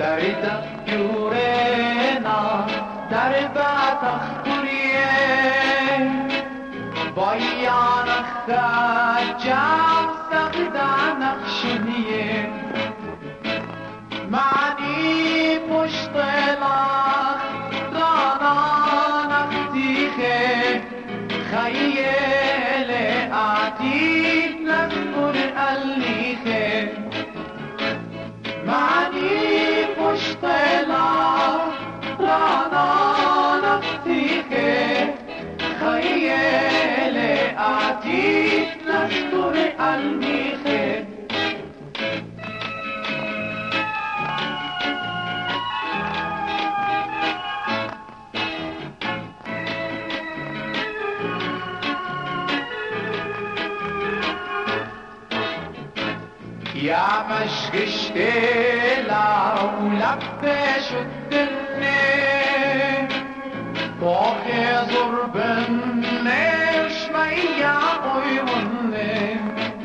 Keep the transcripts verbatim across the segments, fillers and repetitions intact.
فريدة يورينا دربة تخطرية بايانا خجام سقدا نخشنية معني پشت لاخ رانا نختيخه خيال عتيق نذكر الليخه معني پشت لاخ رانا نختيخه خيال عتيق نذكر الليخه يا مشكش تلا ولبش الدنيا طاقي زربني شمية قيوني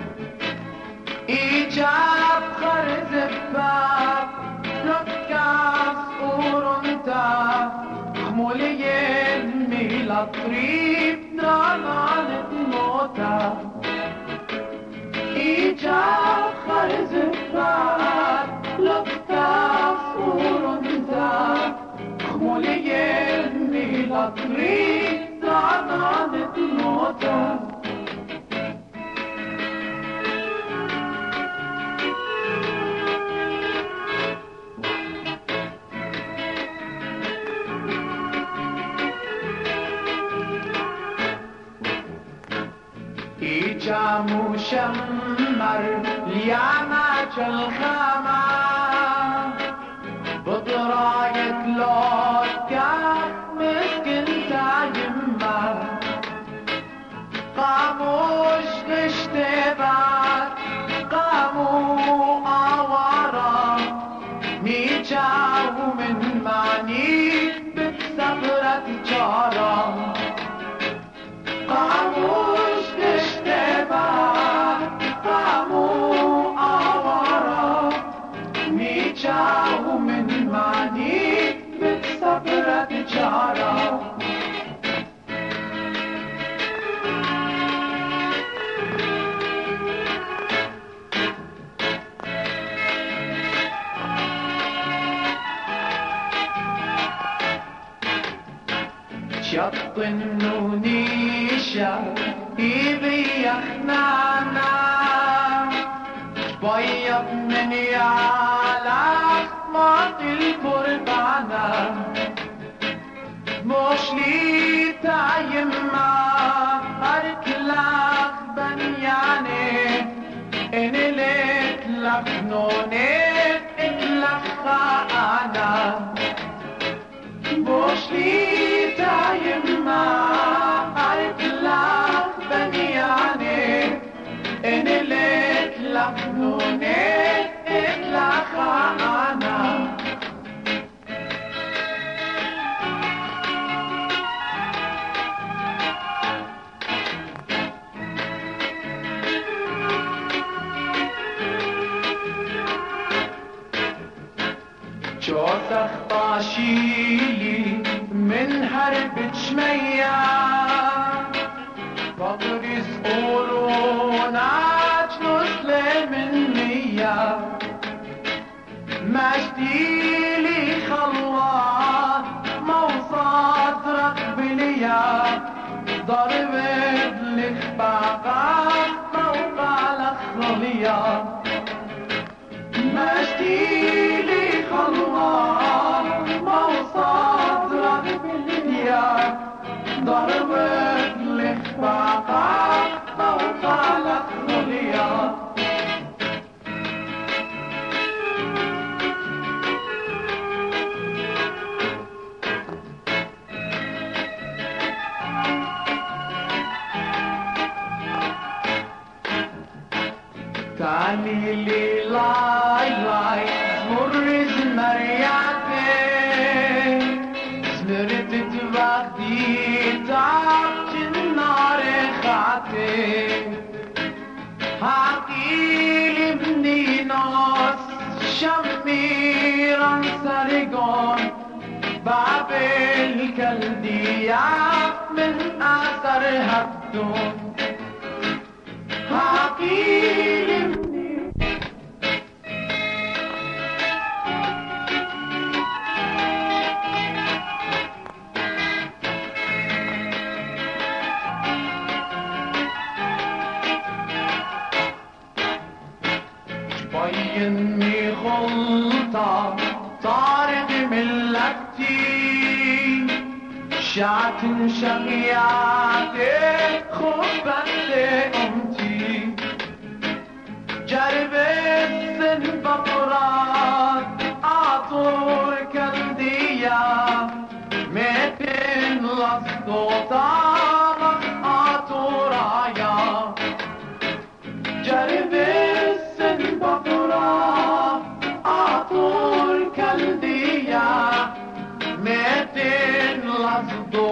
إيجاب خرز باب نكاس أورنتا خمولي الميلا طريب نانان نوتا إيجاب خرز باب نكاس أورنتا خمولي الميلا طريب نانان نوتا إيجا مشمر ليامة الخامة بطراية لوكا مسكن تايمة قاموش نشتبات قامو آوارا ميجاو من معني بتسفرة جارا قاموش نشتبات قامو آوارا ميجاو من معني بتسفرة جارا شط النونيشة يبي يخنانا بيض من يعلق مات القربانة مش لي تايما أركلك بنياني إن لك لفنوني إتلك خانا مش لي تايما أركلك بنياني إن لك لفنوني إتلك خانا جوزخ طاشيلي من هرب شمية فقري سقولونات نسلي من مية مجديلي خلوات موصات رقبلية ضربت لخباقات موقع لخلية مجديلي خلوات موصات رقبلية ضربت لخباقات موقع لخلية تاني لي لاي لاي مرز مرياتي سمرت توقتي تعبت النار خاتي حقيلي مني ناس شمیران سرگان بابل کلدیا من اثر هفتون حقیرم باینی خلطا طارق ملتی شعت شقیات خوبت امتی جرب سن بطرات عطور کلدیا متن لصدوتا عطور آیا جرب عطور کلدیا متن لصدوتا